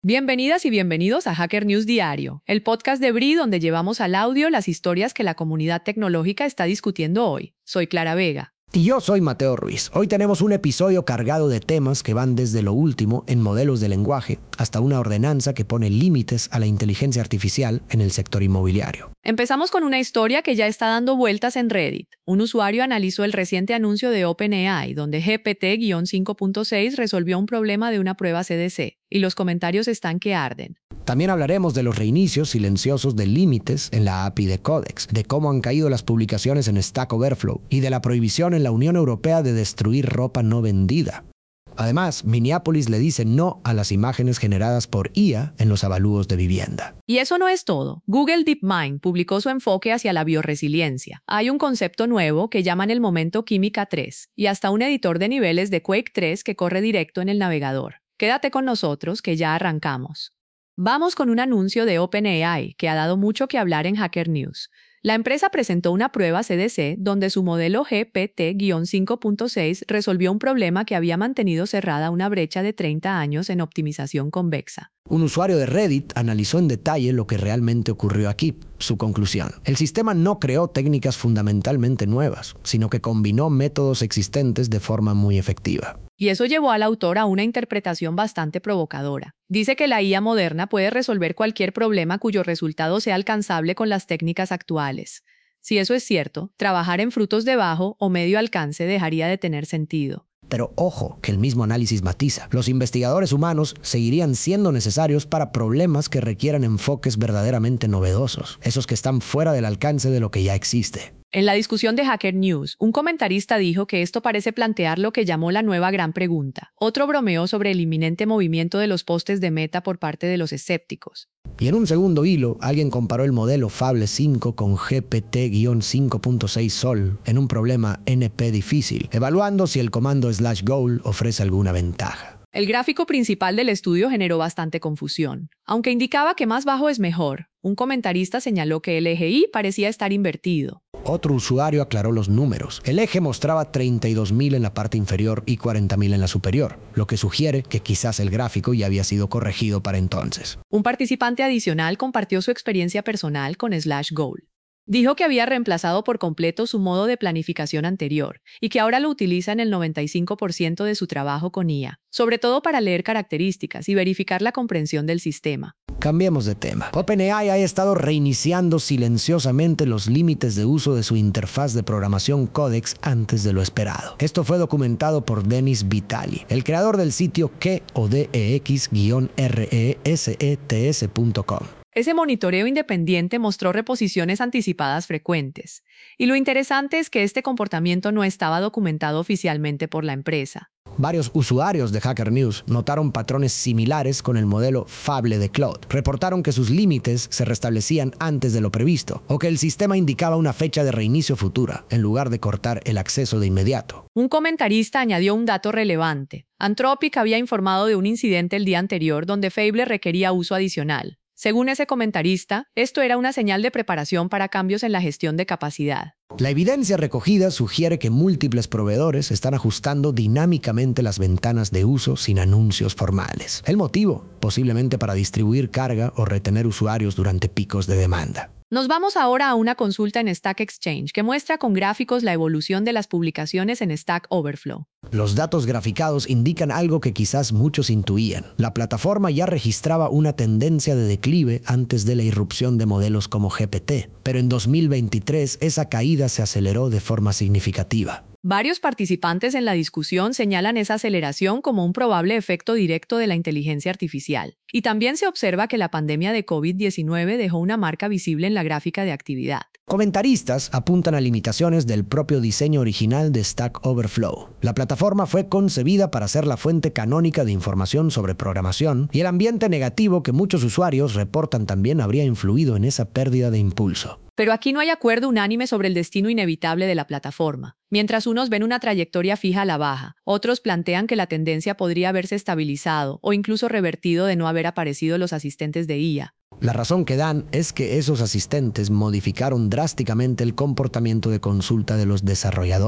Bienvenidas y bienvenidos a Hacker News Diario, el podcast de BRI donde llevamos al audio las historias que la comunidad tecnológica está discutiendo hoy. Soy Clara Vega. Y yo soy Mateo Ruiz. Hoy tenemos un episodio cargado de temas que van desde lo último en modelos de lenguaje hasta una ordenanza que pone límites a la inteligencia artificial en el sector inmobiliario. Empezamos con una historia que ya está dando vueltas en Reddit. Un usuario analizó el reciente anuncio de OpenAI, donde GPT-5.6 resolvió un problema de una prueba CDC, y los comentarios están que arden. También hablaremos de los reinicios silenciosos de límites en la API de Codex, de cómo han caído las publicaciones en Stack Overflow y de la prohibición en la Unión Europea de destruir ropa no vendida. Además, Minneapolis le dice no a las imágenes generadas por IA en los avalúos de vivienda. Y eso no es todo. Google DeepMind publicó su enfoque hacia la bioresiliencia. Hay un concepto nuevo que llaman el momento química 3 y hasta un editor de niveles de Quake 3 que corre directo en el navegador. Quédate con nosotros que ya arrancamos. Vamos con un anuncio de OpenAI que ha dado mucho que hablar en Hacker News. La empresa presentó una prueba CDC donde su modelo GPT-5.6 resolvió un problema que había mantenido cerrada una brecha de 30 años en optimización convexa. Un usuario de Reddit analizó en detalle lo que realmente ocurrió aquí. Su conclusión: el sistema no creó técnicas fundamentalmente nuevas, sino que combinó métodos existentes de forma muy efectiva. Y eso llevó al autor a una interpretación bastante provocadora. Dice que la IA moderna puede resolver cualquier problema cuyo resultado sea alcanzable con las técnicas actuales. Si eso es cierto, trabajar en frutos de bajo o medio alcance dejaría de tener sentido. Pero ojo, que el mismo análisis matiza. Los investigadores humanos seguirían siendo necesarios para problemas que requieran enfoques verdaderamente novedosos, esos que están fuera del alcance de lo que ya existe. En la discusión de Hacker News, un comentarista dijo que esto parece plantear lo que llamó la nueva gran pregunta. Otro bromeó sobre el inminente movimiento de los postes de Meta por parte de los escépticos. Y en un segundo hilo, alguien comparó el modelo Fable 5 con GPT-5.6 Sol en un problema NP difícil, evaluando si el comando /goal ofrece alguna ventaja. El gráfico principal del estudio generó bastante confusión. Aunque indicaba que más bajo es mejor, un comentarista señaló que el eje Y parecía estar invertido. Otro usuario aclaró los números. El eje mostraba 32.000 en la parte inferior y 40.000 en la superior, lo que sugiere que quizás el gráfico ya había sido corregido para entonces. Un participante adicional compartió su experiencia personal con /goal. Dijo que había reemplazado por completo su modo de planificación anterior y que ahora lo utiliza en el 95% de su trabajo con IA, sobre todo para leer características y verificar la comprensión del sistema. Cambiemos de tema. OpenAI ha estado reiniciando silenciosamente los límites de uso de su interfaz de programación Codex antes de lo esperado. Esto fue documentado por Denis Vitali, el creador del sitio QODEX-RESETS.com. Ese monitoreo independiente mostró reposiciones anticipadas frecuentes. Y lo interesante es que este comportamiento no estaba documentado oficialmente por la empresa. Varios usuarios de Hacker News notaron patrones similares con el modelo Fable de Claude. Reportaron que sus límites se restablecían antes de lo previsto, o que el sistema indicaba una fecha de reinicio futura, en lugar de cortar el acceso de inmediato. Un comentarista añadió un dato relevante. Anthropic había informado de un incidente el día anterior donde Fable requería uso adicional. Según ese comentarista, esto era una señal de preparación para cambios en la gestión de capacidad. La evidencia recogida sugiere que múltiples proveedores están ajustando dinámicamente las ventanas de uso sin anuncios formales. El motivo, posiblemente para distribuir carga o retener usuarios durante picos de demanda. Nos vamos ahora a una consulta en Stack Exchange que muestra con gráficos la evolución de las publicaciones en Stack Overflow. Los datos graficados indican algo que quizás muchos intuían. La plataforma ya registraba una tendencia de declive antes de la irrupción de modelos como GPT, pero en 2023 esa caída se aceleró de forma significativa. Varios participantes en la discusión señalan esa aceleración como un probable efecto directo de la inteligencia artificial. Y también se observa que la pandemia de COVID-19 dejó una marca visible en la gráfica de actividad. Comentaristas apuntan a limitaciones del propio diseño original de Stack Overflow. La plataforma fue concebida para ser la fuente canónica de información sobre programación, y el ambiente negativo que muchos usuarios reportan también habría influido en esa pérdida de impulso. Pero aquí no hay acuerdo unánime sobre el destino inevitable de la plataforma. Mientras unos ven una trayectoria fija a la baja, otros plantean que la tendencia podría haberse estabilizado o incluso revertido de no haber aparecido los asistentes de IA. La razón que dan es que esos asistentes modificaron drásticamente el comportamiento de consulta de los desarrolladores.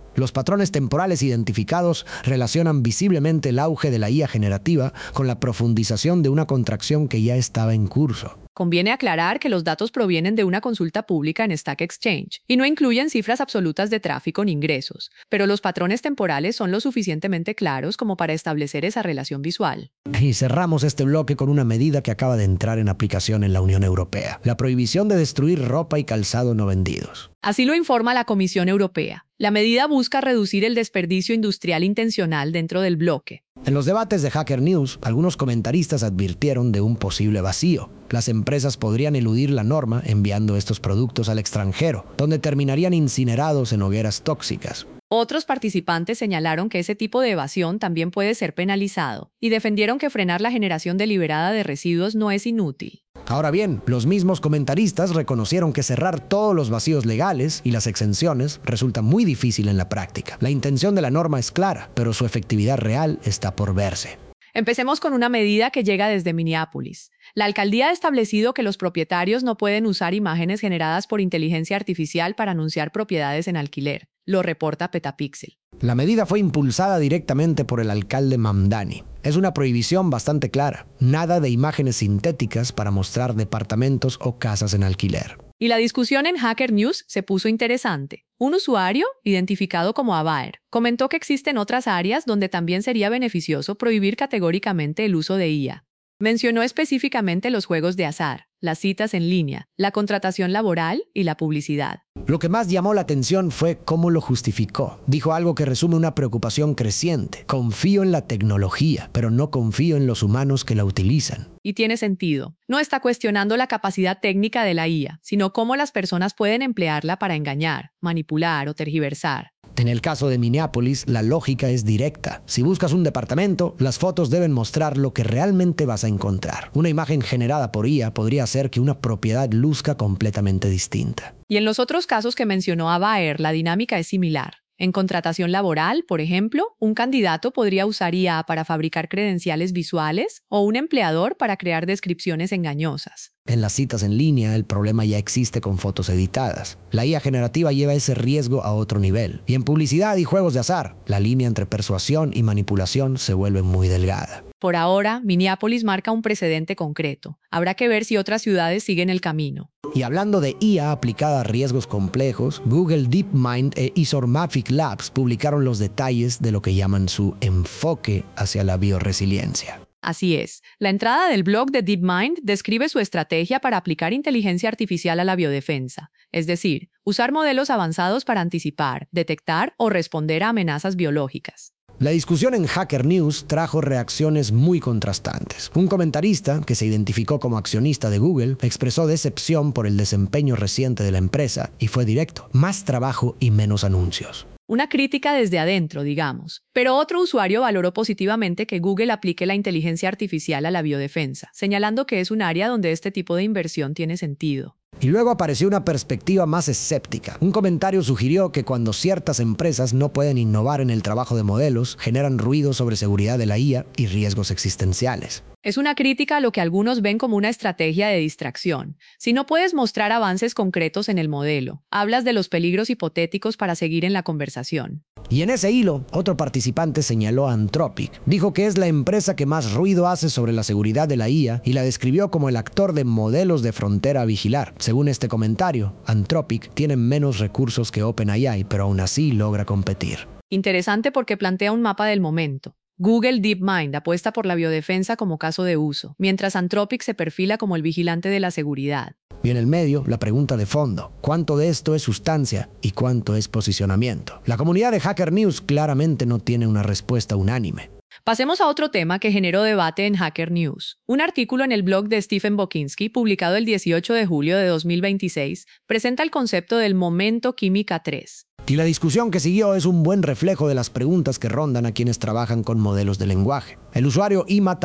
Los patrones temporales identificados relacionan visiblemente el auge de la IA generativa con la profundización de una contracción que ya estaba en curso. Conviene aclarar que los datos provienen de una consulta pública en Stack Exchange y no incluyen cifras absolutas de tráfico ni ingresos, pero los patrones temporales son lo suficientemente claros como para establecer esa relación visual. Y cerramos este bloque con una medida que acaba de entrar en aplicación en la Unión Europea: la prohibición de destruir ropa y calzado no vendidos. Así lo informa la Comisión Europea. La medida busca reducir el desperdicio industrial intencional dentro del bloque. En los debates de Hacker News, algunos comentaristas advirtieron de un posible vacío. Las empresas podrían eludir la norma enviando estos productos al extranjero, donde terminarían incinerados en hogueras tóxicas. Otros participantes señalaron que ese tipo de evasión también puede ser penalizado y defendieron que frenar la generación deliberada de residuos no es inútil. Ahora bien, los mismos comentaristas reconocieron que cerrar todos los vacíos legales y las exenciones resulta muy difícil en la práctica. La intención de la norma es clara, pero su efectividad real está por verse. Empecemos con una medida que llega desde Minneapolis. La alcaldía ha establecido que los propietarios no pueden usar imágenes generadas por inteligencia artificial para anunciar propiedades en alquiler, lo reporta Petapixel. La medida fue impulsada directamente por el alcalde Mamdani. Es una prohibición bastante clara: nada de imágenes sintéticas para mostrar departamentos o casas en alquiler. Y la discusión en Hacker News se puso interesante. Un usuario, identificado como Abaer, comentó que existen otras áreas donde también sería beneficioso prohibir categóricamente el uso de IA. Mencionó específicamente los juegos de azar, las citas en línea, la contratación laboral y la publicidad. Lo que más llamó la atención fue cómo lo justificó. Dijo algo que resume una preocupación creciente: confío en la tecnología, pero no confío en los humanos que la utilizan. Y tiene sentido. No está cuestionando la capacidad técnica de la IA, sino cómo las personas pueden emplearla para engañar, manipular o tergiversar. En el caso de Minneapolis, la lógica es directa. Si buscas un departamento, las fotos deben mostrar lo que realmente vas a encontrar. Una imagen generada por IA podría hacer que una propiedad luzca completamente distinta. Y en los otros casos que mencionó Abaer, la dinámica es similar. En contratación laboral, por ejemplo, un candidato podría usar IA para fabricar credenciales visuales o un empleador para crear descripciones engañosas. En las citas en línea, el problema ya existe con fotos editadas. La IA generativa lleva ese riesgo a otro nivel. Y en publicidad y juegos de azar, la línea entre persuasión y manipulación se vuelve muy delgada. Por ahora, Minneapolis marca un precedente concreto. Habrá que ver si otras ciudades siguen el camino. Y hablando de IA aplicada a riesgos complejos, Google DeepMind e Isomorphic Labs publicaron los detalles de lo que llaman su enfoque hacia la bioresiliencia. Así es. La entrada del blog de DeepMind describe su estrategia para aplicar inteligencia artificial a la biodefensa, es decir, usar modelos avanzados para anticipar, detectar o responder a amenazas biológicas. La discusión en Hacker News trajo reacciones muy contrastantes. Un comentarista, que se identificó como accionista de Google, expresó decepción por el desempeño reciente de la empresa y fue directo: más trabajo y menos anuncios. Una crítica desde adentro, digamos. Pero otro usuario valoró positivamente que Google aplique la inteligencia artificial a la biodefensa, señalando que es un área donde este tipo de inversión tiene sentido. Y luego apareció una perspectiva más escéptica. Un comentario sugirió que cuando ciertas empresas no pueden innovar en el trabajo de modelos, generan ruido sobre seguridad de la IA y riesgos existenciales. Es una crítica a lo que algunos ven como una estrategia de distracción. Si no puedes mostrar avances concretos en el modelo, hablas de los peligros hipotéticos para seguir en la conversación. Y en ese hilo, otro participante señaló a Anthropic. Dijo que es la empresa que más ruido hace sobre la seguridad de la IA y la describió como el actor de modelos de frontera a vigilar. Según este comentario, Anthropic tiene menos recursos que OpenAI, pero aún así logra competir. Interesante porque plantea un mapa del momento. Google DeepMind apuesta por la biodefensa como caso de uso, mientras Anthropic se perfila como el vigilante de la seguridad. Y en el medio, la pregunta de fondo: ¿cuánto de esto es sustancia y cuánto es posicionamiento? La comunidad de Hacker News claramente no tiene una respuesta unánime. Pasemos a otro tema que generó debate en Hacker News. Un artículo en el blog de Stephen Bokinski, publicado el 18 de julio de 2026, presenta el concepto del momento química 3. Y la discusión que siguió es un buen reflejo de las preguntas que rondan a quienes trabajan con modelos de lenguaje. El usuario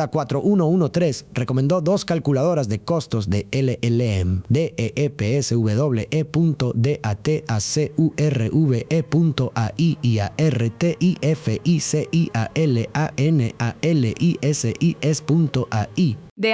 Imata4113 recomendó 2 calculadoras de costos de LLM, DEEPSW.DATACURVE.AI y ARTIFICIALANALISIS.AI de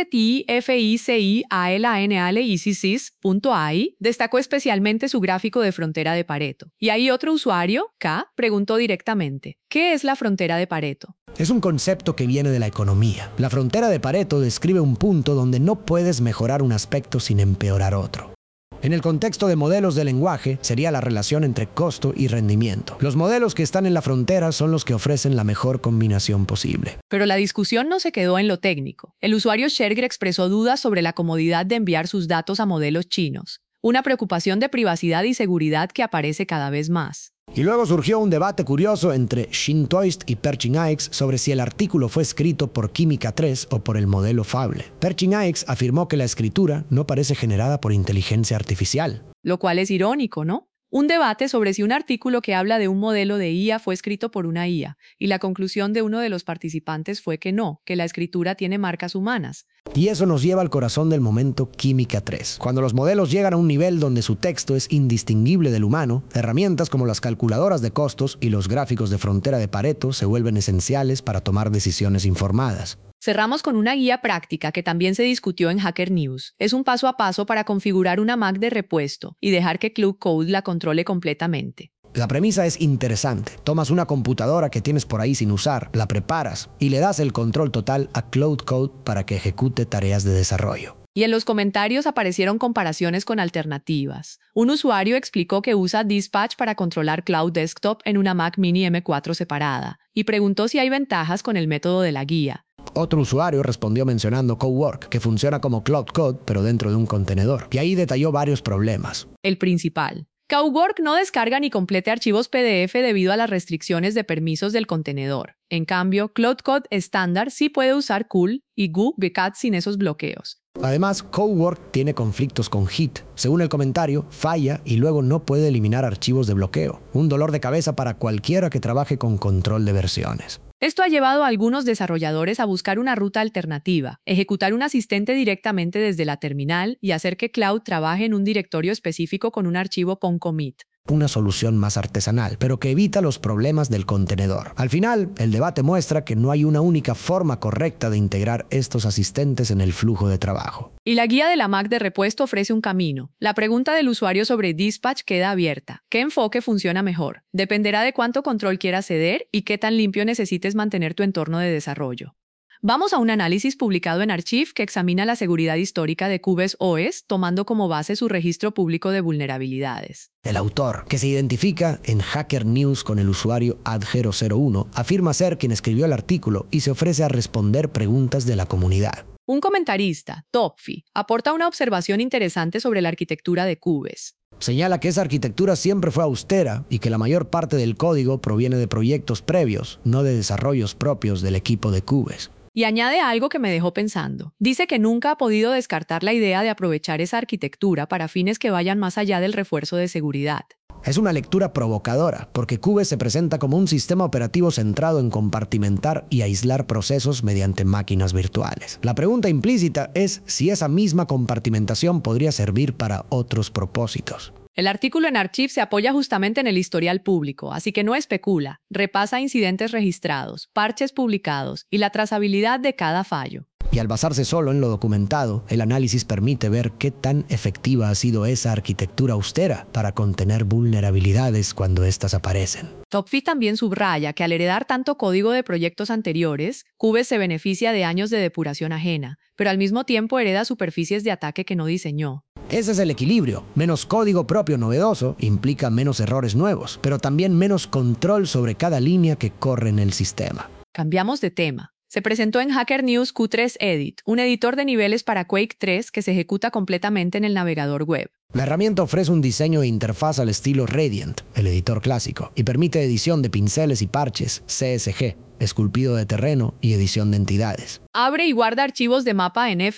artificialanalysis.ai destacó especialmente su gráfico de frontera de Pareto. Y ahí otro usuario, K, preguntó directamente, ¿qué es la frontera de Pareto? Es un concepto que viene de la economía. La frontera de Pareto describe un punto donde no puedes mejorar un aspecto sin empeorar otro. En el contexto de modelos de lenguaje, sería la relación entre costo y rendimiento. Los modelos que están en la frontera son los que ofrecen la mejor combinación posible. Pero la discusión no se quedó en lo técnico. El usuario Sherger expresó dudas sobre la comodidad de enviar sus datos a modelos chinos, una preocupación de privacidad y seguridad que aparece cada vez más. Y luego surgió un debate curioso entre Shin Toist y Perchin Aix sobre si el artículo fue escrito por Química 3 o por el modelo Fable. Perchin Aix afirmó que la escritura no parece generada por inteligencia artificial. Lo cual es irónico, ¿no? Un debate sobre si un artículo que habla de un modelo de IA fue escrito por una IA, y la conclusión de uno de los participantes fue que no, que la escritura tiene marcas humanas. Y eso nos lleva al corazón del momento Química 3. Cuando los modelos llegan a un nivel donde su texto es indistinguible del humano, herramientas como las calculadoras de costos y los gráficos de frontera de Pareto se vuelven esenciales para tomar decisiones informadas. Cerramos con una guía práctica que también se discutió en Hacker News. Es un paso a paso para configurar una Mac de repuesto y dejar que Cloud Code la controle completamente. La premisa es interesante. Tomas una computadora que tienes por ahí sin usar, la preparas y le das el control total a Cloud Code para que ejecute tareas de desarrollo. Y en los comentarios aparecieron comparaciones con alternativas. Un usuario explicó que usa Dispatch para controlar Cloud Desktop en una Mac Mini M4 separada y preguntó si hay ventajas con el método de la guía. Otro usuario respondió mencionando Cowork, que funciona como Cloud Code, pero dentro de un contenedor. Y ahí detalló varios problemas. El principal. Cowork no descarga ni complete archivos PDF debido a las restricciones de permisos del contenedor. En cambio, Cloud Code estándar sí puede usar Cool y Bcat sin esos bloqueos. Además, Cowork tiene conflictos con Git. Según el comentario, falla y luego no puede eliminar archivos de bloqueo. Un dolor de cabeza para cualquiera que trabaje con control de versiones. Esto ha llevado a algunos desarrolladores a buscar una ruta alternativa, ejecutar un asistente directamente desde la terminal y hacer que Cloud trabaje en un directorio específico con un archivo concommit. Una solución más artesanal, pero que evita los problemas del contenedor. Al final, el debate muestra que no hay una única forma correcta de integrar estos asistentes en el flujo de trabajo. Y la guía de la Mac de repuesto ofrece un camino. La pregunta del usuario sobre Dispatch queda abierta. ¿Qué enfoque funciona mejor? Dependerá de cuánto control quieras ceder y qué tan limpio necesites mantener tu entorno de desarrollo. Vamos a un análisis publicado en Archive que examina la seguridad histórica de CubesOS, tomando como base su registro público de vulnerabilidades. El autor, que se identifica en Hacker News con el usuario ad001, afirma ser quien escribió el artículo y se ofrece a responder preguntas de la comunidad. Un comentarista, Topfi, aporta una observación interesante sobre la arquitectura de Cubes. Señala que esa arquitectura siempre fue austera y que la mayor parte del código proviene de proyectos previos, no de desarrollos propios del equipo de Cubes. Y añade algo que me dejó pensando. Dice que nunca ha podido descartar la idea de aprovechar esa arquitectura para fines que vayan más allá del refuerzo de seguridad. Es una lectura provocadora, porque Cubes se presenta como un sistema operativo centrado en compartimentar y aislar procesos mediante máquinas virtuales. La pregunta implícita es si esa misma compartimentación podría servir para otros propósitos. El artículo en Archive se apoya justamente en el historial público, así que no especula, repasa incidentes registrados, parches publicados y la trazabilidad de cada fallo. Y al basarse solo en lo documentado, el análisis permite ver qué tan efectiva ha sido esa arquitectura austera para contener vulnerabilidades cuando éstas aparecen. Topfi también subraya que al heredar tanto código de proyectos anteriores, Cubes se beneficia de años de depuración ajena, pero al mismo tiempo hereda superficies de ataque que no diseñó. Ese es el equilibrio. Menos código propio novedoso implica menos errores nuevos, pero también menos control sobre cada línea que corre en el sistema. Cambiamos de tema. Se presentó en Hacker News Q3 Edit, un editor de niveles para Quake 3 que se ejecuta completamente en el navegador web. La herramienta ofrece un diseño de interfaz al estilo Radiant, el editor clásico, y permite edición de pinceles y parches, CSG, esculpido de terreno y edición de entidades. Abre y guarda archivos de mapa en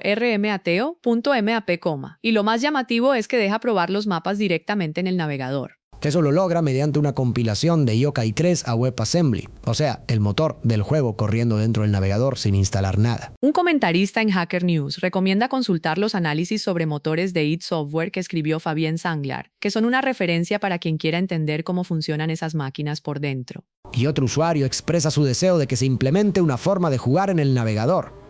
formateo.map, y lo más llamativo es que deja probar los mapas directamente en el navegador. Eso lo logra mediante una compilación de Yokai 3 a WebAssembly, o sea, el motor del juego corriendo dentro del navegador sin instalar nada. Un comentarista en Hacker News recomienda consultar los análisis sobre motores de id Software que escribió Fabien Sanglar, que son una referencia para quien quiera entender cómo funcionan esas máquinas por dentro. Y otro usuario expresa su deseo de que se implemente una forma de jugar en el navegador,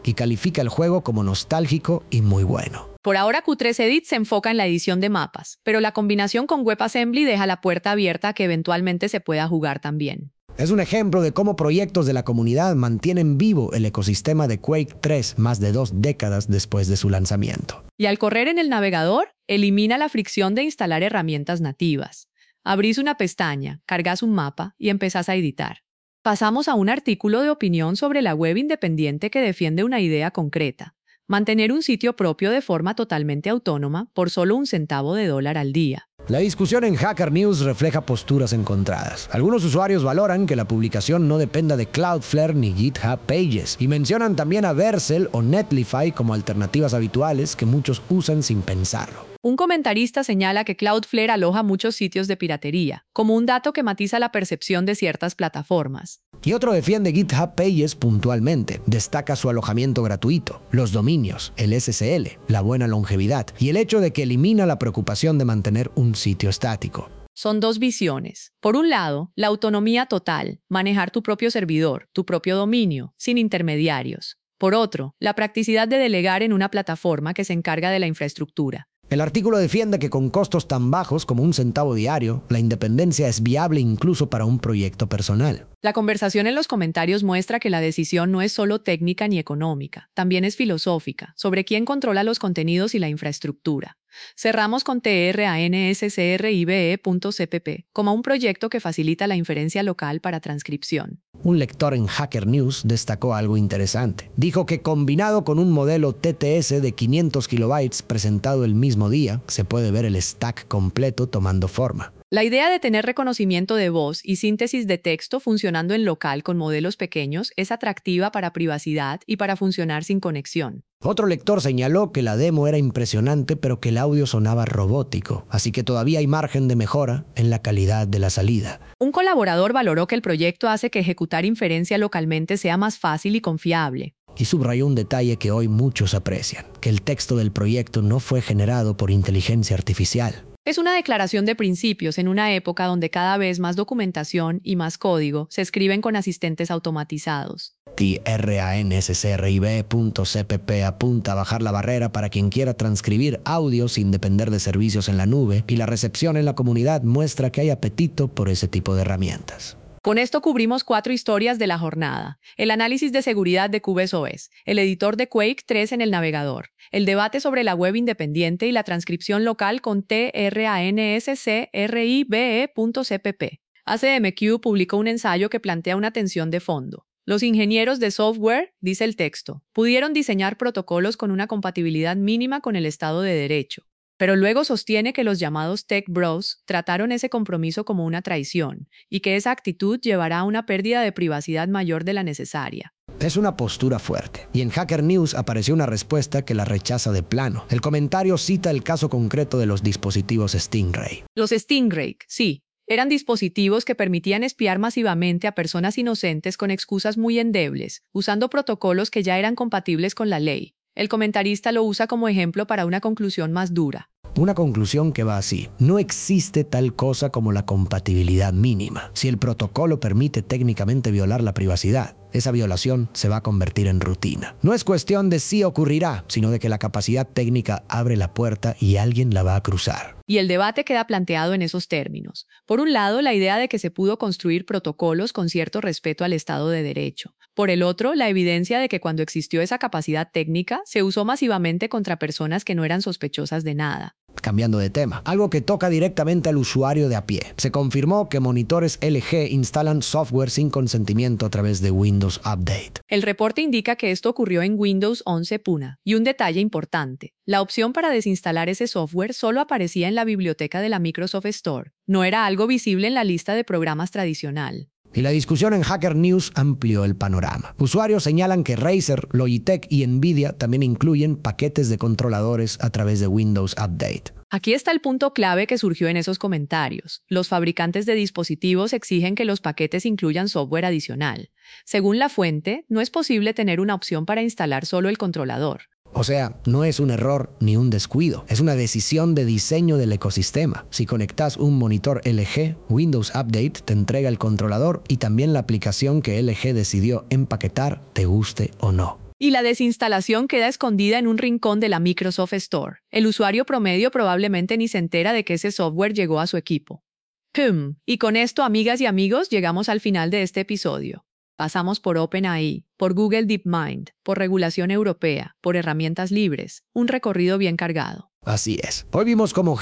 y califica el juego como nostálgico y muy bueno. Por ahora Q3 Edit se enfoca en la edición de mapas, pero la combinación con WebAssembly deja la puerta abierta a que eventualmente se pueda jugar también. Es un ejemplo de cómo proyectos de la comunidad mantienen vivo el ecosistema de Quake 3 más de 2 décadas después de su lanzamiento. Y al correr en el navegador, elimina la fricción de instalar herramientas nativas. Abrís una pestaña, cargas un mapa y empezás a editar. Pasamos a un artículo de opinión sobre la web independiente que defiende una idea concreta: mantener un sitio propio de forma totalmente autónoma por solo $1 al día. La discusión en Hacker News refleja posturas encontradas. Algunos usuarios valoran que la publicación no dependa de Cloudflare ni GitHub Pages y mencionan también a Vercel o Netlify como alternativas habituales que muchos usan sin pensarlo. Un comentarista señala que Cloudflare aloja muchos sitios de piratería, como un dato que matiza la percepción de ciertas plataformas. Y otro defiende GitHub Pages puntualmente. Destaca su alojamiento gratuito, los dominios, el SSL, la buena longevidad y el hecho de que elimina la preocupación de mantener un sitio estático. Son dos visiones. Por un lado, la autonomía total, manejar tu propio servidor, tu propio dominio, sin intermediarios. Por otro, la practicidad de delegar en una plataforma que se encarga de la infraestructura. El artículo defiende que con costos tan bajos como $1 diario, la independencia es viable incluso para un proyecto personal. La conversación en los comentarios muestra que la decisión no es solo técnica ni económica, también es filosófica, sobre quién controla los contenidos y la infraestructura. Cerramos con transcribe.cpp como un proyecto que facilita la inferencia local para transcripción. Un lector en Hacker News destacó algo interesante. Dijo que combinado con un modelo TTS de 500 kilobytes presentado el mismo día, se puede ver el stack completo tomando forma. La idea de tener reconocimiento de voz y síntesis de texto funcionando en local con modelos pequeños es atractiva para privacidad y para funcionar sin conexión. Otro lector señaló que la demo era impresionante, pero que el audio sonaba robótico, así que todavía hay margen de mejora en la calidad de la salida. Un colaborador valoró que el proyecto hace que ejecutar inferencia localmente sea más fácil y confiable. Y subrayó un detalle que hoy muchos aprecian, que el texto del proyecto no fue generado por inteligencia artificial. Es una declaración de principios en una época donde cada vez más documentación y más código se escriben con asistentes automatizados. transcribe.cpp apunta a bajar la barrera para quien quiera transcribir audio sin depender de servicios en la nube, y la recepción en la comunidad muestra que hay apetito por ese tipo de herramientas. Con esto cubrimos 4 historias de la jornada: el análisis de seguridad de CubeSOS, el editor de Quake 3 en el navegador, el debate sobre la web independiente y la transcripción local con transcribe.cpp. ACMQ publicó un ensayo que plantea una tensión de fondo. Los ingenieros de software, dice el texto, pudieron diseñar protocolos con una compatibilidad mínima con el Estado de Derecho. Pero luego sostiene que los llamados tech bros trataron ese compromiso como una traición y que esa actitud llevará a una pérdida de privacidad mayor de la necesaria. Es una postura fuerte, y en Hacker News apareció una respuesta que la rechaza de plano. El comentario cita el caso concreto de los dispositivos Stingray. Los Stingray, sí, eran dispositivos que permitían espiar masivamente a personas inocentes con excusas muy endebles, usando protocolos que ya eran compatibles con la ley. El comentarista lo usa como ejemplo para una conclusión más dura. Una conclusión que va así: no existe tal cosa como la compatibilidad mínima. Si el protocolo permite técnicamente violar la privacidad, esa violación se va a convertir en rutina. No es cuestión de si ocurrirá, sino de que la capacidad técnica abre la puerta y alguien la va a cruzar. Y el debate queda planteado en esos términos. Por un lado, la idea de que se pudo construir protocolos con cierto respeto al Estado de Derecho. Por el otro, la evidencia de que cuando existió esa capacidad técnica, se usó masivamente contra personas que no eran sospechosas de nada. Cambiando de tema, algo que toca directamente al usuario de a pie. Se confirmó que monitores LG instalan software sin consentimiento a través de Windows Update. El reporte indica que esto ocurrió en Windows 11 Puna. Y un detalle importante: la opción para desinstalar ese software solo aparecía en la biblioteca de la Microsoft Store. No era algo visible en la lista de programas tradicional. Y la discusión en Hacker News amplió el panorama. Usuarios señalan que Razer, Logitech y Nvidia también incluyen paquetes de controladores a través de Windows Update. Aquí está el punto clave que surgió en esos comentarios. Los fabricantes de dispositivos exigen que los paquetes incluyan software adicional. Según la fuente, no es posible tener una opción para instalar solo el controlador. O sea, no es un error ni un descuido, es una decisión de diseño del ecosistema. Si conectas un monitor LG, Windows Update te entrega el controlador y también la aplicación que LG decidió empaquetar, te guste o no. Y la desinstalación queda escondida en un rincón de la Microsoft Store. El usuario promedio probablemente ni se entera de que ese software llegó a su equipo. Y con esto, amigas y amigos, llegamos al final de este episodio. Pasamos por OpenAI, por Google DeepMind, por regulación europea, por herramientas libres, un recorrido bien cargado. Así es. Hoy vimos cómo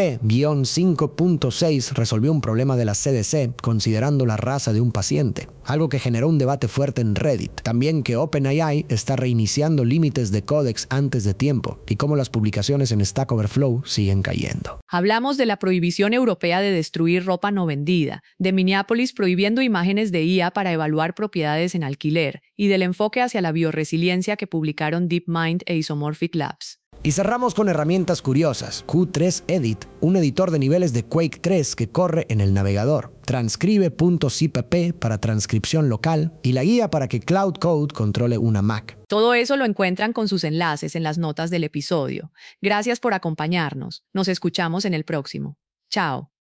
GPT-5.6 resolvió un problema de la CDC considerando la raza de un paciente, algo que generó un debate fuerte en Reddit. También que OpenAI está reiniciando límites de códex antes de tiempo y cómo las publicaciones en Stack Overflow siguen cayendo. Hablamos de la prohibición europea de destruir ropa no vendida, de Minneapolis prohibiendo imágenes de IA para evaluar propiedades en alquiler y del enfoque hacia la bioresiliencia que publicaron DeepMind e Isomorphic Labs. Y cerramos con herramientas curiosas. Q3 Edit, un editor de niveles de Quake 3 que corre en el navegador. Transcribe.cpp para transcripción local y la guía para que Cloud Code controle una Mac. Todo eso lo encuentran con sus enlaces en las notas del episodio. Gracias por acompañarnos. Nos escuchamos en el próximo. Chao.